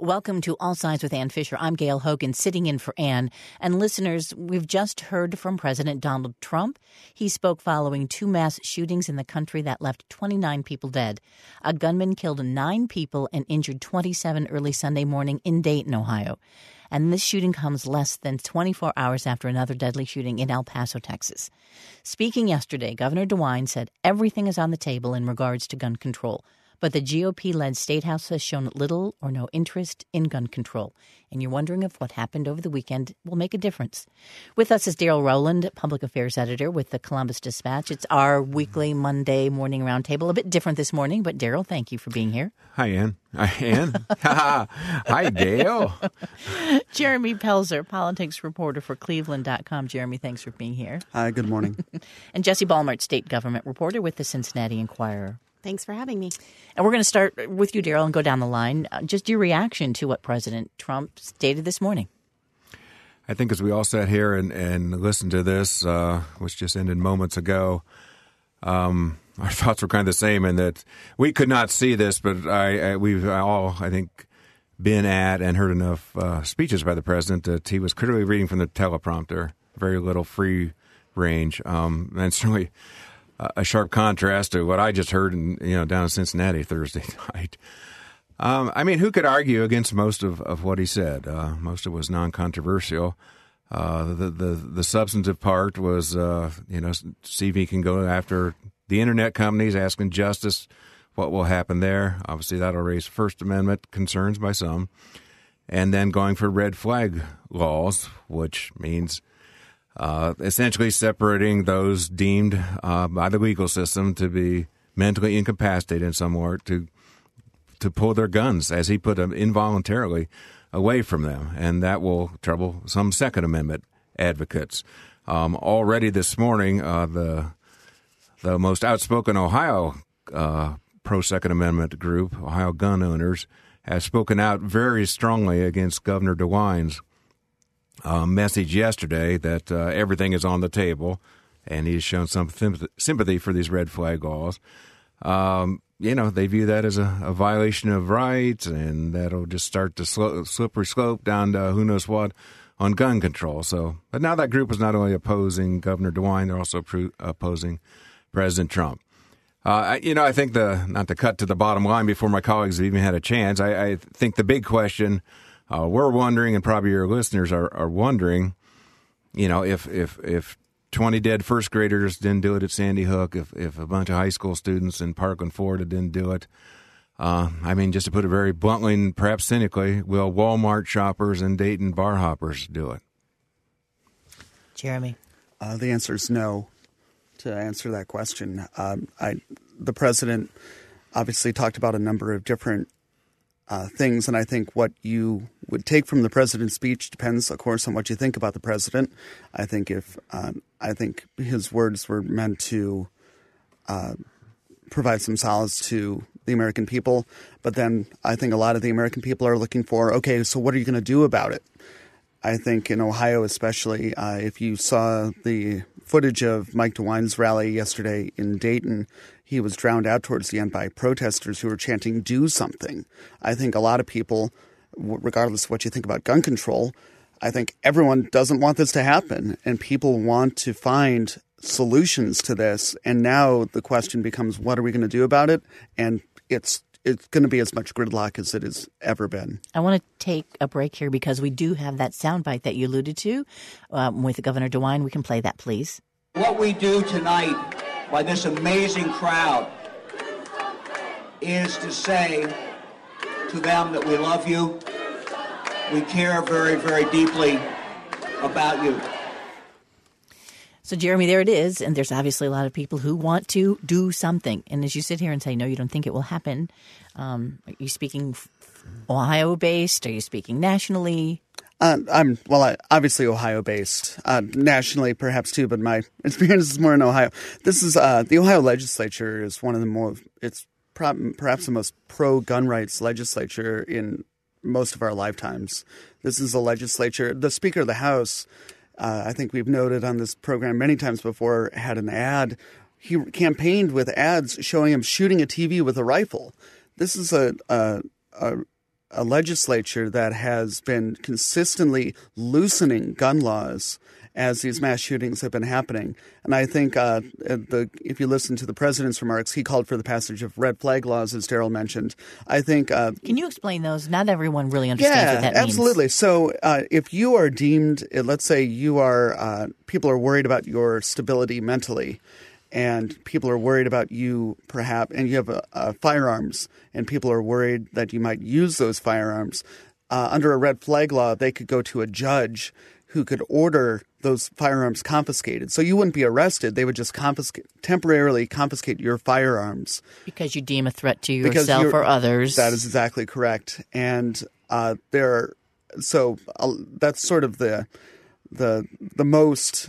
Welcome to All Sides with Ann Fisher. I'm Gail Hogan, sitting in for Ann. And listeners, we've just heard from President Donald Trump. He spoke following two mass shootings in the country that left 29 people dead. A gunman killed 9 people and injured 27 early Sunday morning in Dayton, Ohio. And this shooting comes less than 24 hours after another deadly shooting in El Paso, Texas. Speaking yesterday, Governor DeWine said everything is on the table in regards to gun control. But the GOP-led State House has shown little or no interest in gun control. And you're wondering if what happened over the weekend will make a difference. With us is Daryl Rowland, Public Affairs Editor with the Columbus Dispatch. It's our weekly Monday morning roundtable. A bit different this morning, but Daryl, thank you for being here. Hi, Ann. Hi, Gail. Jeremy Pelzer, politics reporter for Cleveland.com. Jeremy, thanks for being here. Hi, good morning. And Jesse Balmert, state government reporter with the Cincinnati Enquirer. Thanks for having me. And we're going to start with you, Daryl, and go down the line. Just your reaction to what President Trump stated this morning. I think as we all sat here and listened to this, which just ended moments ago, our thoughts were kind of the same in that we could not see this, but we've all, I think, been at and heard enough speeches by the president that he was clearly reading from the teleprompter, very little free range, and certainly a sharp contrast to what I just heard down in Cincinnati Thursday night. I mean, who could argue against most of what he said? Most of it was non-controversial. The substantive part was, see if he can go after the internet companies, asking justice what will happen there. Obviously, that'll raise First Amendment concerns by some. And then going for red flag laws, which means essentially separating those deemed by the legal system to be mentally incapacitated in some way to pull their guns, as he put them, involuntarily away from them. And that will trouble some Second Amendment advocates. Already this morning, the most outspoken Ohio pro-Second Amendment group, Ohio Gun Owners, has spoken out very strongly against Governor DeWine's message yesterday that everything is on the table, and he's shown some sympathy for these red flag laws. They view that as a violation of rights, and that'll just start the slippery slope down to who knows what on gun control. But now that group is not only opposing Governor DeWine, they're also opposing President Trump. I think not to cut to the bottom line before my colleagues have even had a chance, I think the big question we're wondering, and probably your listeners are wondering, if 20 dead first graders didn't do it at Sandy Hook, if a bunch of high school students in Parkland, Florida didn't do it, just to put it very bluntly and perhaps cynically, will Walmart shoppers and Dayton bar hoppers do it? Jeremy? The answer is no to answer that question. The president obviously talked about a number of different things, and I think what you would take from the president's speech depends, of course, on what you think about the president. I think his words were meant to provide some solace to the American people, but then I think a lot of the American people are looking for, okay, so what are you going to do about it? I think in Ohio especially, if you saw the footage of Mike DeWine's rally yesterday in Dayton, he was drowned out towards the end by protesters who were chanting, "Do something." I think a lot of people, regardless of what you think about gun control, I think everyone doesn't want this to happen, and people want to find solutions to this. And now the question becomes, what are we going to do about it? And it's going to be as much gridlock as it has ever been. I want to take a break here because we do have that soundbite that you alluded to with Governor DeWine. We can play that, please. What we do tonight by this amazing crowd is to say to them that we love you, we care very, very deeply about you. So, Jeremy, there it is. And there's obviously a lot of people who want to do something. And as you sit here and say, no, you don't think it will happen, are you speaking Ohio-based? Are you speaking nationally? I'm obviously Ohio-based, nationally perhaps too, but my experience is more in Ohio. This is the Ohio legislature is one of the more, it's perhaps the most pro-gun rights legislature in most of our lifetimes. This is a legislature. The Speaker of the House, I think we've noted on this program many times before, had an ad. He campaigned with ads showing him shooting a TV with a rifle. This is a a legislature that has been consistently loosening gun laws as these mass shootings have been happening. And I think if you listen to the president's remarks, he called for the passage of red flag laws, as Daryl mentioned. I think can you explain those? Not everyone really understands what that means. Absolutely. So if you are deemed, let's say you are, people are worried about your stability mentally, and people are worried about you perhaps, and you have firearms, and people are worried that you might use those firearms. Under a red flag law, they could go to a judge who could order those firearms confiscated. So you wouldn't be arrested. They would just temporarily confiscate your firearms. Because you deem a threat to yourself or others. That is exactly correct. And that's sort of the most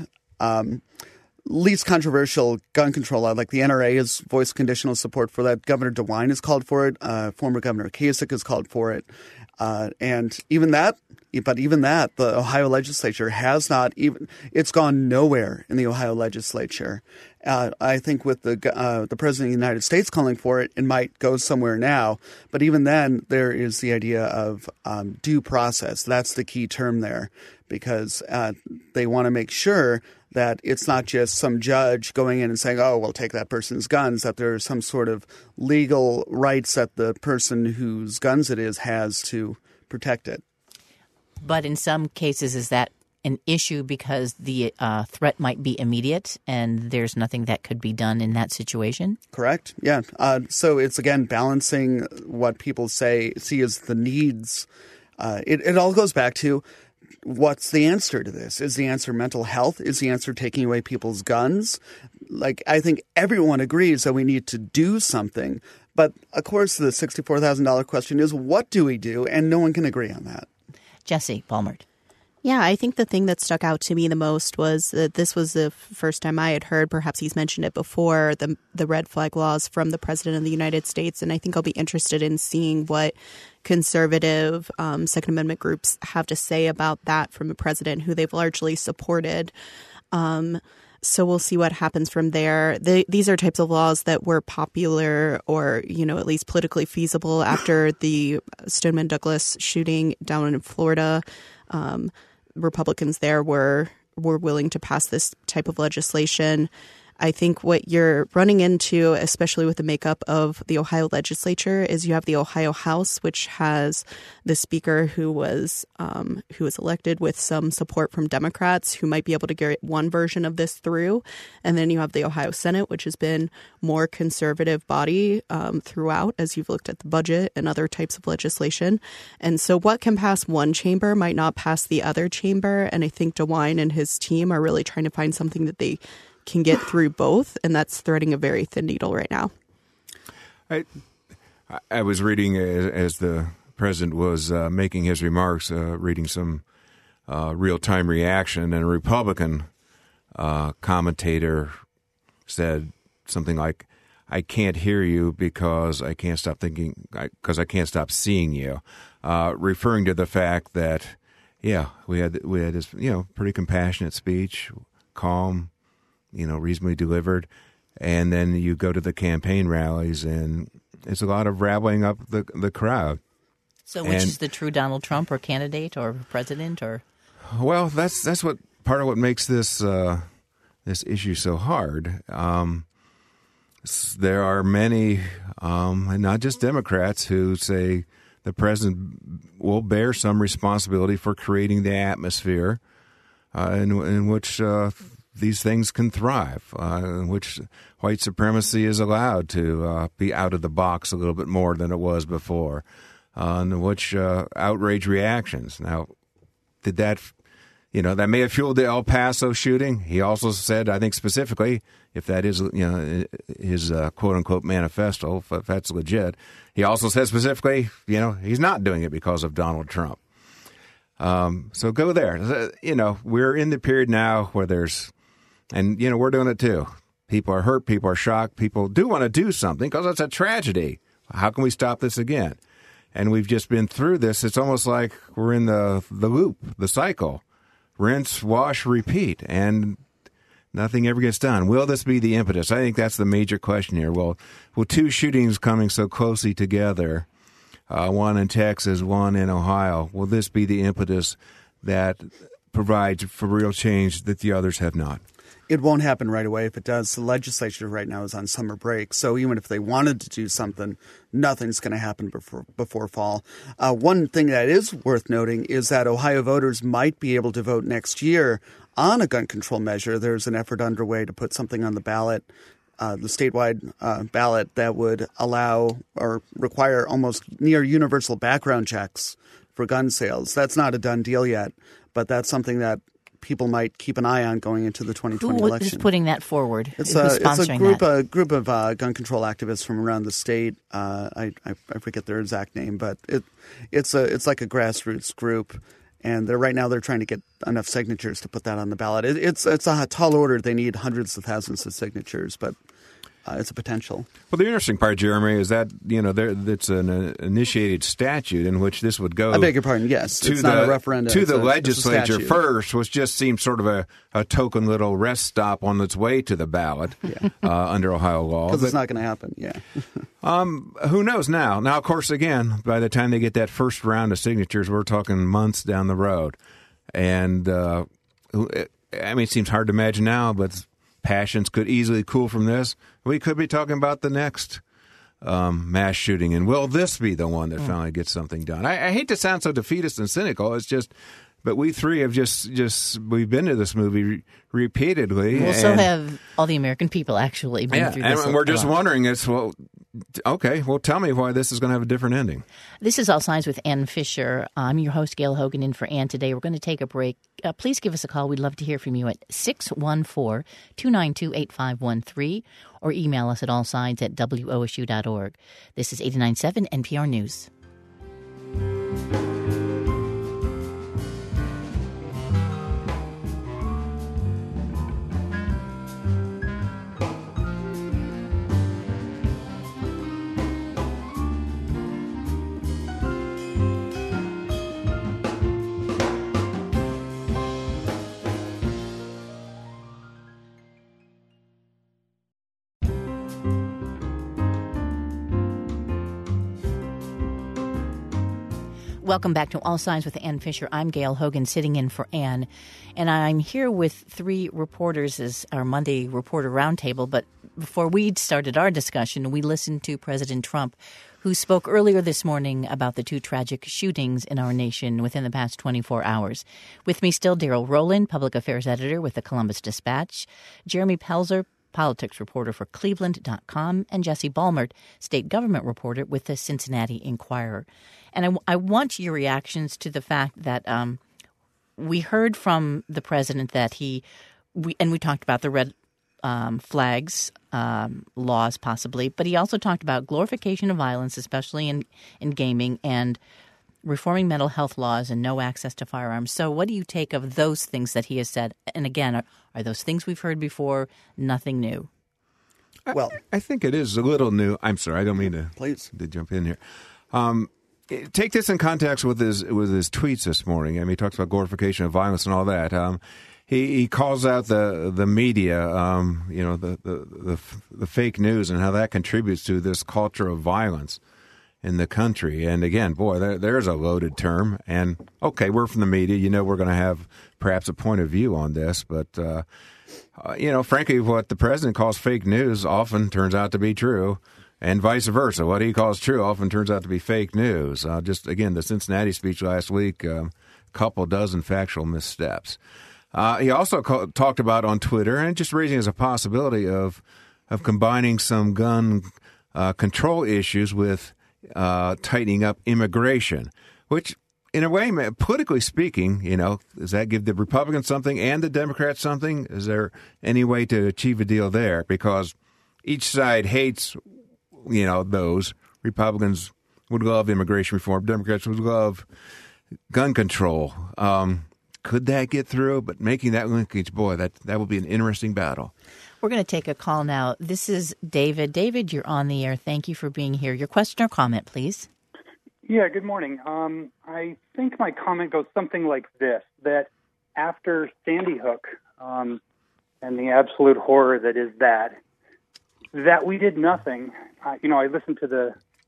least controversial gun control law. Like the NRA has voiced conditional support for that. Governor DeWine has called for it. Former Governor Kasich has called for it. And even that, the Ohio legislature has not even – it's gone nowhere in the Ohio legislature. I think with the president of the United States calling for it, it might go somewhere now. But even then, there is the idea of due process. That's the key term there, because they want to make sure that it's not just some judge going in and saying, oh, we'll take that person's guns, that there's some sort of legal rights that the person whose guns it is has to protect it. But in some cases, is that an issue because the threat might be immediate and there's nothing that could be done in that situation? Correct. Yeah. So it's, again, balancing what people see as the needs. It all goes back to what's the answer to this? Is the answer mental health? Is the answer taking away people's guns? Like, I think everyone agrees that we need to do something. But, of course, the $64,000 question is, what do we do? And no one can agree on that. Jesse Palmert. Yeah, I think the thing that stuck out to me the most was that this was the first time I had heard, perhaps he's mentioned it before, the red flag laws from the president of the United States. And I think I'll be interested in seeing what conservative Second Amendment groups have to say about that from the president, who they've largely supported. So we'll see what happens from there. These are types of laws that were popular or, at least politically feasible after the Stoneman Douglas shooting down in Florida. Republicans there were willing to pass this type of legislation. I think what you're running into, especially with the makeup of the Ohio legislature, is you have the Ohio House, which has the speaker who was elected with some support from Democrats who might be able to get one version of this through. And then you have the Ohio Senate, which has been more conservative body throughout, as you've looked at the budget and other types of legislation. And so what can pass one chamber might not pass the other chamber. And I think DeWine and his team are really trying to find something that they can get through both, and that's threading a very thin needle right now. I was reading as the president was making his remarks, reading some real-time reaction, and a Republican commentator said something like, "I can't hear you because I can't stop thinking, because I can't stop seeing you," referring to the fact that, we had this pretty compassionate speech, calm, reasonably delivered. And then you go to the campaign rallies, and it's a lot of rallying up the crowd. So which is the true Donald Trump or candidate or president or? Well, that's what part of what makes this issue so hard. There are many, and not just Democrats, who say the president will bear some responsibility for creating the atmosphere in which these things can thrive, in which white supremacy is allowed to be out of the box a little bit more than it was before, in which outrage reactions. Now, did that, that may have fueled the El Paso shooting. He also said, I think specifically, if that is, his quote-unquote manifesto, if that's legit, he also said specifically, he's not doing it because of Donald Trump. So go there. We're in the period now where there's, and, we're doing it too. People are hurt. People are shocked. People do want to do something because it's a tragedy. How can we stop this again? And we've just been through this. It's almost like we're in the loop, the cycle. Rinse, wash, repeat. And nothing ever gets done. Will this be the impetus? I think that's the major question here. Well, two shootings coming so closely together, one in Texas, one in Ohio. Will this be the impetus that provides for real change that the others have not? It won't happen right away. If it does, the legislature right now is on summer break. So even if they wanted to do something, nothing's going to happen before fall. One thing that is worth noting is that Ohio voters might be able to vote next year on a gun control measure. There's an effort underway to put something on the ballot, the statewide ballot, that would allow or require almost near universal background checks for gun sales. That's not a done deal yet, but that's something that people might keep an eye on going into the 2020 election. Who is putting that forward? It's a group of gun control activists from around the state. I forget their exact name, but it's like a grassroots group, and they're trying to get enough signatures to put that on the ballot. It's a tall order. They need hundreds of thousands of signatures, but it's a potential. Well, the interesting part, Jeremy, is that it's an initiated statute in which this would go. I beg your pardon. Yes, it's not a referendum to the legislature first, which just seems sort of a token little rest stop on its way to the ballot under Ohio law. Because it's not going to happen. Yeah. Who knows now? Now, of course, again, by the time they get that first round of signatures, we're talking months down the road, and it seems hard to imagine now, but passions could easily cool from this. We could be talking about the next mass shooting, and will this be the one that finally gets something done? I hate to sound so defeatist and cynical. It's just, but we three have we've been to this movie repeatedly. Well, so have all the American people actually been through this. And we're just wondering, tell me why this is going to have a different ending. This is All Sides with Ann Fisher. I'm your host, Gail Hogan, in for Ann today. We're going to take a break. Please give us a call. We'd love to hear from you at 614-292-8513 or email us at allsides@wosu.org. This is 89.7 NPR News. Welcome back to All Sides with Ann Fisher. I'm Gail Hogan, sitting in for Ann, and I'm here with three reporters as our Monday Reporter Roundtable. But before we started our discussion, we listened to President Trump, who spoke earlier this morning about the two tragic shootings in our nation within the past 24 hours. With me still, Daryl Rowland, public affairs editor with the Columbus Dispatch, Jeremy Pelzer, politics reporter for Cleveland.com, and Jesse Balmert, state government reporter with the Cincinnati Enquirer. And I want your reactions to the fact that we heard from the president that we talked about the red flags laws possibly, but he also talked about glorification of violence, especially in gaming, and reforming mental health laws and no access to firearms. So what do you take of those things that he has said? And again, are those things we've heard before, nothing new? Well, I think it is a little new. I'm sorry, I don't mean to jump in here. Take this in context with his tweets this morning. I mean, he talks about glorification of violence and all that. He calls out the media, the fake news, and how that contributes to this culture of violence in the country. And again, boy, there's a loaded term. And okay, we're from the media. We're going to have perhaps a point of view on this, but frankly, what the president calls fake news often turns out to be true. And vice versa. What he calls true often turns out to be fake news. Just, again, the Cincinnati speech last week, couple dozen factual missteps. He also talked about on Twitter, and just raising as a possibility of combining some gun control issues with tightening up immigration, which, in a way, politically speaking, does that give the Republicans something and the Democrats something? Is there any way to achieve a deal there? Because each side hates those. Republicans would love immigration reform. Democrats would love gun control. Could that get through? But making that linkage, boy, that would be an interesting battle. We're going to take a call now. This is David. David, you're on the air. Thank you for being here. Your question or comment, please. Yeah, good morning. I think my comment goes something like this, that after Sandy Hook and the absolute horror that is that we did nothing. I listened to the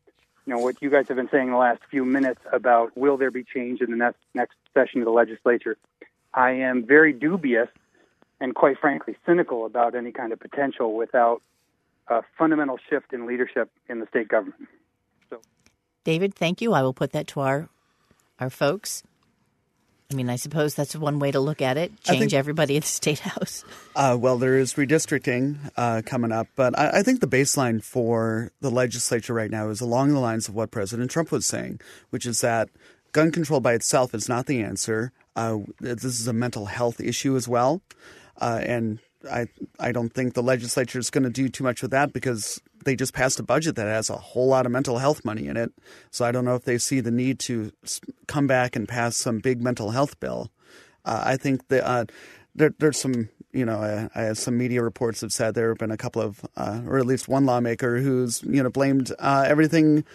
what you guys have been saying the last few minutes about will there be change in the next session of the legislature. I am very dubious and quite frankly cynical about any kind of potential without a fundamental shift in leadership in the state government. So, David, thank you. I will put that to our folks. I mean, I suppose that's one way to look at it. Change everybody at the State House. Well, there is redistricting coming up, but I think the baseline for the legislature right now is along the lines of what President Trump was saying, which is that gun control by itself is not the answer. This is a mental health issue as well, and I don't think the legislature is going to do too much with that because they just passed a budget that has a whole lot of mental health money in it. So I don't know if they see the need to come back and pass some big mental health bill. I think that there's some, I have some media reports have said there have been a couple of, or at least one lawmaker who's, blamed everything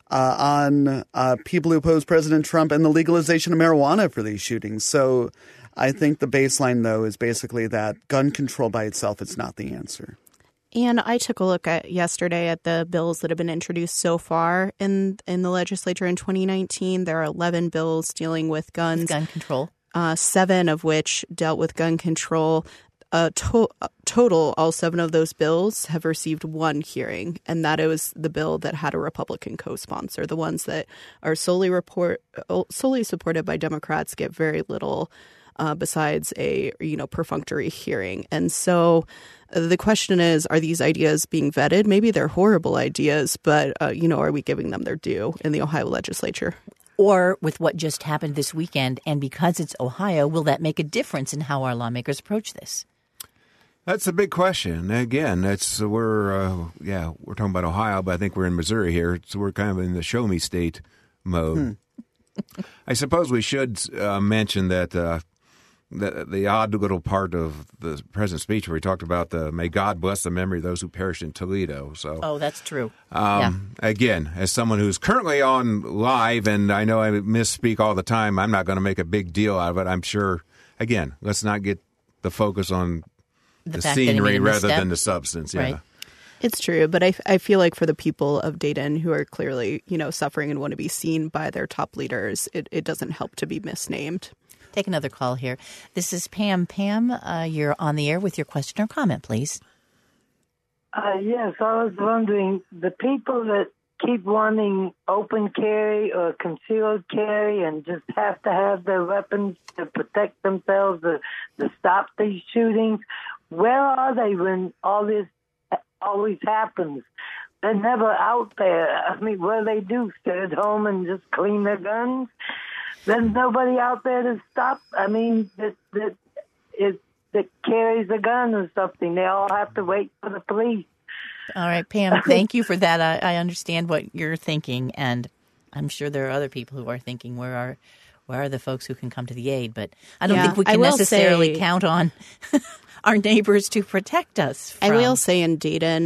on people who oppose President Trump and the legalization of marijuana for these shootings. So I think the baseline, though, is basically that gun control by itself is not the answer. And I took a look yesterday at the bills that have been introduced so far in the legislature in 2019. There are 11 bills dealing with guns. Gun control. 7 of which dealt with gun control. Total, all 7 of those bills have received one hearing, and that was the bill that had a Republican co-sponsor. The ones that are solely supported by Democrats get very little besides a perfunctory hearing. And so the question is, are these ideas being vetted? Maybe they're horrible ideas, but are we giving them their due in the Ohio legislature? Or with what just happened this weekend, and because it's Ohio, will that make a difference in how our lawmakers approach this? That's a big question. Again, we're talking about Ohio, but I think we're in Missouri here, so we're kind of in the show me state mode. I suppose we should mention that the odd little part of the president's speech where he talked about may God bless the memory of those who perished in Toledo. So, that's true. Again, as someone who's currently on live, and I know I misspeak all the time, I'm not going to make a big deal out of it. I'm sure, again, let's not get the focus on the scenery rather than the substance. Yeah. Right. It's true, but I feel like for the people of Dayton who are clearly, suffering and want to be seen by their top leaders, it doesn't help to be misnamed. Take another call here. This is Pam. Pam, you're on the air with your question or comment, please. Yes, I was wondering, the people that keep wanting open carry or concealed carry and just have to have their weapons to protect themselves, to stop these shootings, where are they when all this always happens? They're never out there. I mean, what do? Stay at home and just clean their guns? There's nobody out there to stop. I mean, that carries a gun or something. They all have to wait for the police. All right, Pam, thank you for that. I understand what you're thinking, and I'm sure there are other people who are thinking, where are the folks who can come to the aid? But I don't think we can necessarily count on our neighbors to protect us. I will say in Dayton,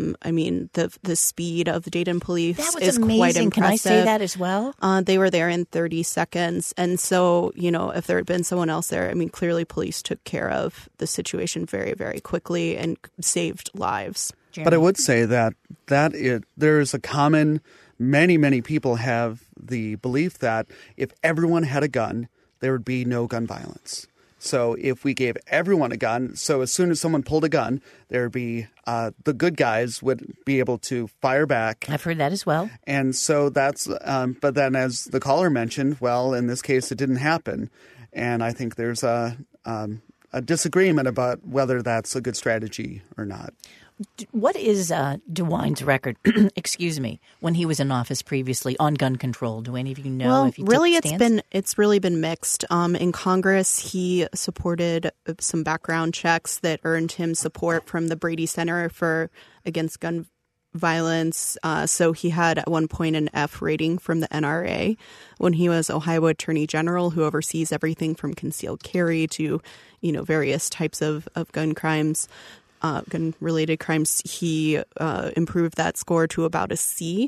the speed of the Dayton police is amazing. Quite impressive. Can I say that as well? They were there in 30 seconds. And so, if there had been someone else there, clearly police took care of the situation very, very quickly and saved lives. Jeremy. But I would say that there is a common, many people have the belief that if everyone had a gun, there would be no gun violence. So if we gave everyone a gun, so as soon as someone pulled a gun, there would be the good guys would be able to fire back. I've heard that as well. And so that's but then as the caller mentioned, well, in this case, it didn't happen. And I think there's a disagreement about whether that's a good strategy or not. What is DeWine's record, excuse me, when he was in office previously on gun control? Do any of you know if he really took a stance? It's really been mixed. In Congress, he supported some background checks that earned him support from the Brady Center against gun violence. So he had at one point an F rating from the NRA when he was Ohio Attorney General, who oversees everything from concealed carry to, various types of gun crimes. Gun-related crimes, he improved that score to about a C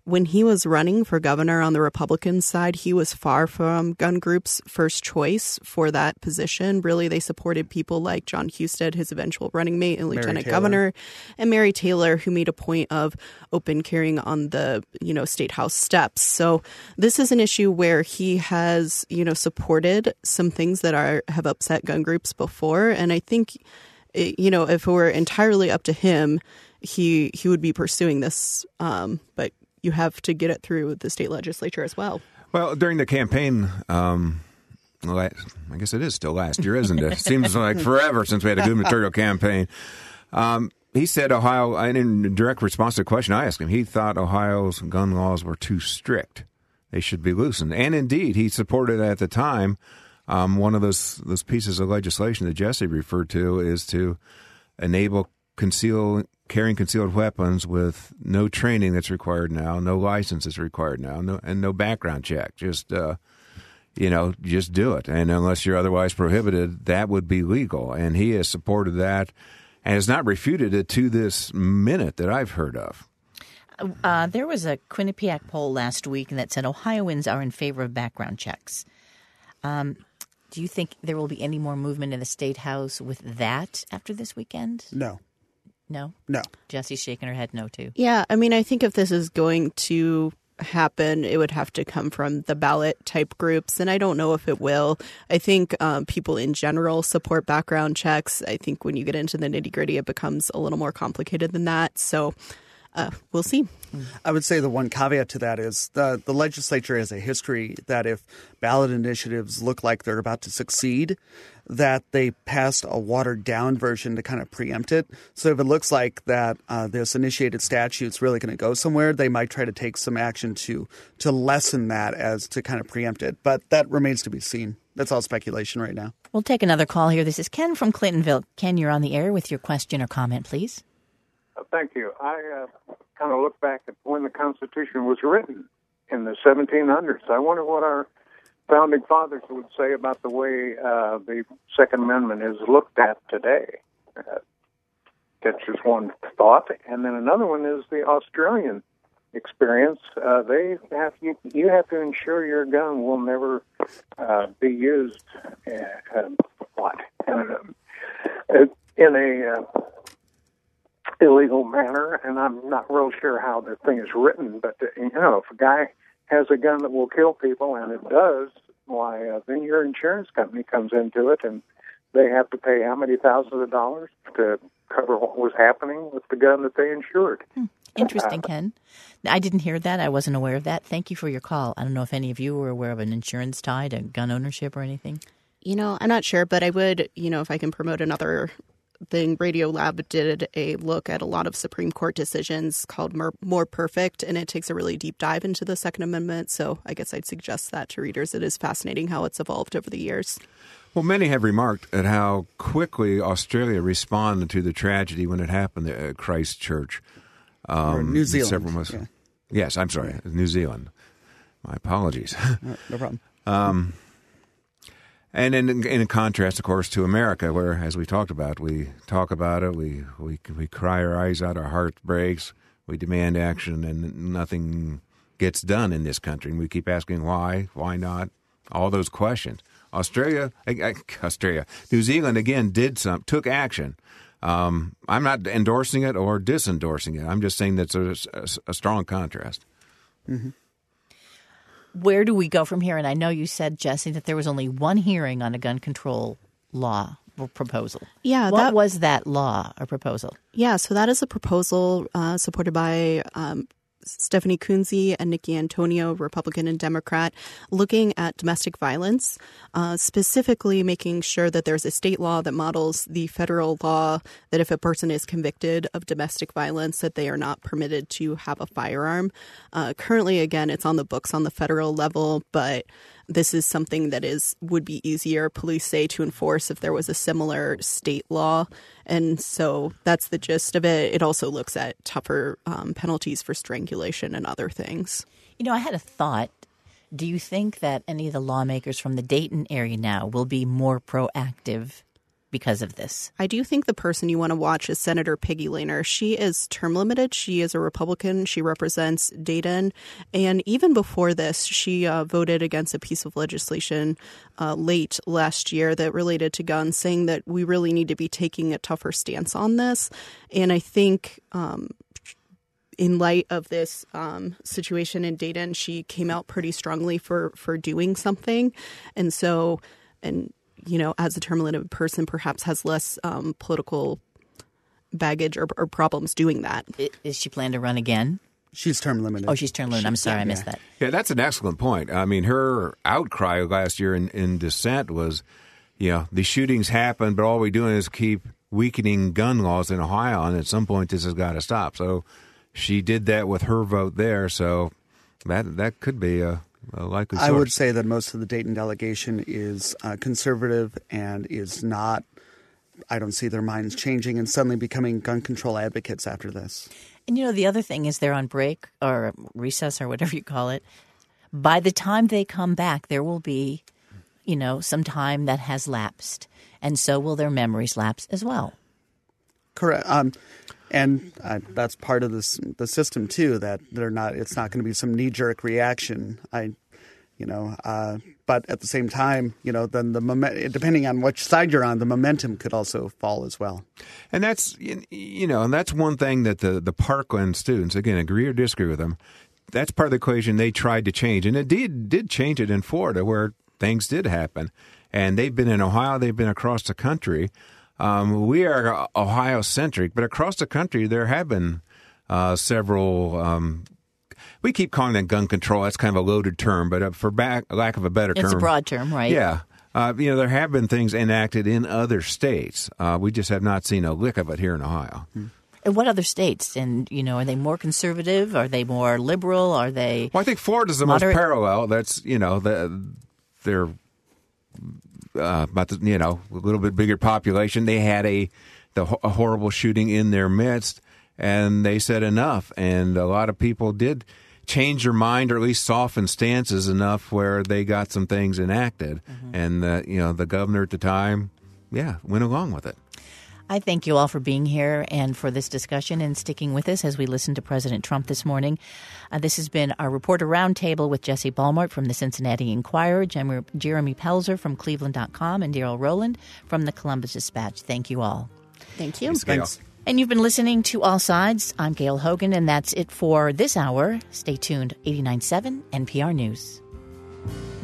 when he was running for governor on the Republican side, he was far from gun groups' first choice for that position. Really, they supported people like John Husted, his eventual running mate and lieutenant governor, and Mary Taylor, who made a point of open carrying on the, state house steps. So this is an issue where he has, supported some things that have upset gun groups before. And I think, if it were entirely up to him, he would be pursuing this. But you have to get it through the state legislature as well. Well, during the campaign, I guess it is still last year, isn't it? It seems like forever since we had a gubernatorial campaign. He said Ohio, and in direct response to a question I asked him, he thought Ohio's gun laws were too strict. They should be loosened. And indeed, he supported at the time one of those pieces of legislation that Jesse referred to is to enable carrying concealed weapons with no training that's required now, no license is required now, and no background check. Just do it. And unless you're otherwise prohibited, that would be legal. And he has supported that and has not refuted it to this minute that I've heard of. There was a Quinnipiac poll last week that said Ohioans are in favor of background checks. Do you think there will be any more movement in the State House with that after this weekend? No. No? No. Jesse's shaking her head no, too. Yeah, I mean, I think if this is going to happen, it would have to come from the ballot type groups, and I don't know if it will. I think people in general support background checks. I think when you get into the nitty-gritty, it becomes a little more complicated than that. So we'll see. I would say the one caveat to that is the legislature has a history that if ballot initiatives look like they're about to succeed, that they passed a watered-down version to kind of preempt it. So if it looks like that this initiated statute's really going to go somewhere, they might try to take some action to lessen that as to kind of preempt it. But that remains to be seen. That's all speculation right now. We'll take another call here. This is Ken from Clintonville. Ken, you're on the air with your question or comment, please. Thank you. I kind of look back at when the Constitution was written in the 1700s. I wonder what our founding fathers would say about the way the Second Amendment is looked at today. That's just one thought. And then another one is the Australian experience. You have to ensure your gun will never be used in a illegal manner, and I'm not real sure how the thing is written, but, if a guy has a gun that will kill people, and it does, why, then your insurance company comes into it, and they have to pay how many thousands of dollars to cover what was happening with the gun that they insured. Interesting, Ken. I didn't hear that. I wasn't aware of that. Thank you for your call. I don't know if any of you were aware of an insurance tie to gun ownership or anything. I'm not sure, but I would, if I can promote another thing, Radiolab did a look at a lot of Supreme Court decisions called More Perfect, and it takes a really deep dive into the Second Amendment. So I guess I'd suggest that to readers. It is fascinating how it's evolved over the years. Well, many have remarked at how quickly Australia responded to the tragedy when it happened at Christchurch. New Zealand. Several months. Yeah. Yes, I'm sorry, New Zealand. My apologies. No problem. And in contrast, of course, to America, where, as we talked about, we talk about it, we cry our eyes out, our heart breaks, we demand action, and nothing gets done in this country. And we keep asking why not, all those questions. New Zealand, again, took action. I'm not endorsing it or disendorsing it. I'm just saying that's a strong contrast. Mm-hmm. Where do we go from here? And I know you said, Jesse, that there was only one hearing on a gun control law or proposal. Yeah. What was that law or proposal? Yeah, so that is a proposal supported by Stephanie Kunze and Nikki Antonio, Republican and Democrat, looking at domestic violence, specifically making sure that there's a state law that models the federal law that if a person is convicted of domestic violence, that they are not permitted to have a firearm. Currently, again, it's on the books on the federal level, but this is something that would be easier, police say, to enforce if there was a similar state law. And so that's the gist of it. It also looks at tougher penalties for strangulation and other things. I had a thought. Do you think that any of the lawmakers from the Dayton area now will be more proactive because of this. I do think the person you want to watch is Senator Peggy Lehner. She is term limited. She is a Republican. She represents Dayton. And even before this, she voted against a piece of legislation late last year that related to guns, saying that we really need to be taking a tougher stance on this. And I think in light of this situation in Dayton, she came out pretty strongly for doing something. And so, as a term limited person, perhaps has less political baggage or problems doing that. Is she planning to run again? She's term limited. Oh, she's term limited. I'm sorry, I missed that. Yeah, that's an excellent point. I mean, her outcry last year in dissent was, the shootings happen, but all we're doing is keep weakening gun laws in Ohio, and at some point this has got to stop. So she did that with her vote there, so that could be a likely source. I would say that most of the Dayton delegation is conservative and is not, I don't see their minds changing and suddenly becoming gun control advocates after this. And the other thing is they're on break or recess or whatever you call it. By the time they come back, there will be, some time that has lapsed. And so will their memories lapse as well. Correct. And that's part of the system too. That it's not going to be some knee-jerk reaction. But at the same time, then depending on which side you're on, the momentum could also fall as well. And that's and that's one thing that the Parkland students, again, agree or disagree with them. That's part of the equation they tried to change, and it did change it in Florida where things did happen. And they've been in Ohio, they've been across the country. We are Ohio-centric, but across the country there have been several. We keep calling it gun control. That's kind of a loaded term, but for lack of a better term, it's a broad term, right? Yeah, there have been things enacted in other states. We just have not seen a lick of it here in Ohio. And what other states? And are they more conservative? Are they more liberal? Are they? Well, I think Florida's the moderate? most parallel. That's they're. About a little bit bigger population. They had a horrible shooting in their midst, and they said enough. And a lot of people did change their mind, or at least soften stances enough where they got some things enacted. Mm-hmm. And the governor at the time, went along with it. I thank you all for being here and for this discussion and sticking with us as we listen to President Trump this morning. This has been our Reporter Roundtable with Jesse Balmort from the Cincinnati Enquirer, Jeremy Pelzer from Cleveland.com, and Daryl Rowland from the Columbus Dispatch. Thank you all. Thank you. Thanks. And you've been listening to All Sides. I'm Gail Hogan, and that's it for this hour. Stay tuned. 89.7 NPR News.